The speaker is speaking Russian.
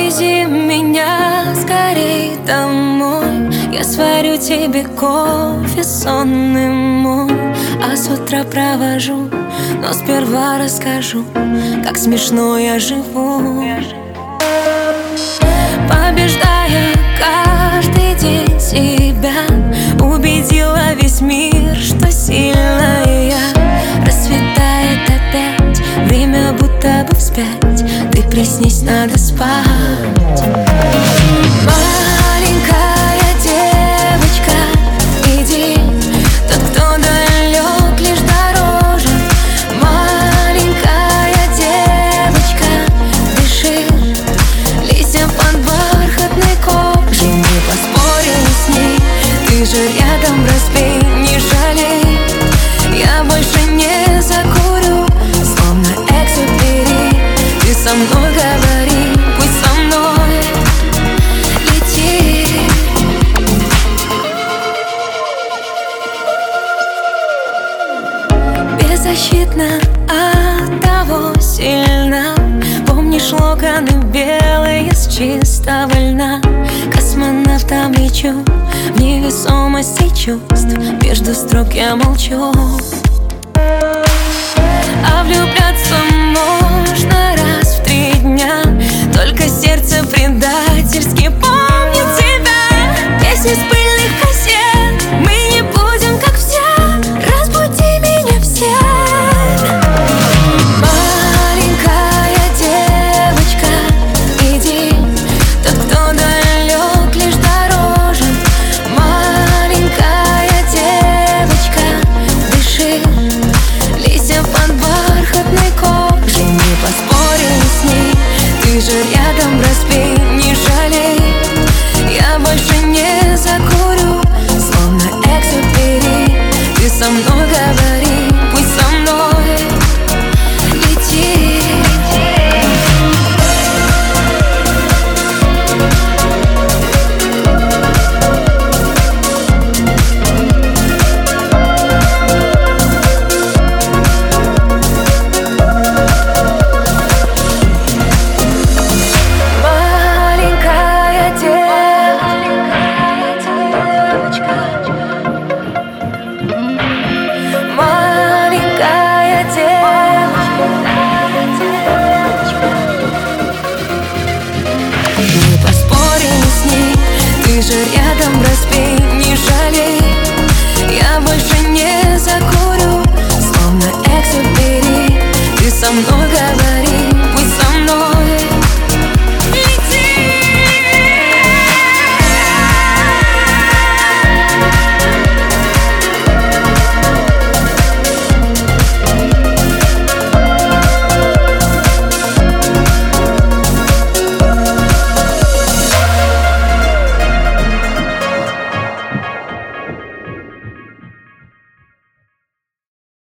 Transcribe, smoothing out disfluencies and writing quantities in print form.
Отвези меня скорей домой. Я сварю тебе кофе сонный мой, а с утра провожу, но сперва расскажу, как смешно я живу. Побеждая каждый день себя, убедила весь мир, что сильная я. Расцветает опять, время будто бы вспять. Ты приснись, надо спать. Маленькая девочка, иди, тот, кто далек, лишь дороже. Маленькая девочка, дыши, листья под бархатной кожей. Не поспорим с ней, ты же рядом, разбей, не жалей. Я больше не закурю, словно Экзюпери. Ты со мной говори, пусть со мной лети. Беззащитна, от того сильна. Помнишь локоны белые с чистого льна? Космонавтом лечу в невесомости чувств. Между строк я молчу. А влюбляться можно раз в 3 дня. Только сердце предательски помнит тебя. Песни с пыльных кассет, мы не будем как все. Разбуди меня все. Маленькая девочка, иди, тот, кто далек, лишь дороже. Маленькая девочка, дыши, листья под бархатной кожей. Не поспорим с ней, ты же рядом, разбей, не жалей. Я больше не закурю, словно Экзюпери. Ты со мной говори, пусть со мной лети. Не поспорим с ней, ты же рядом, разбей.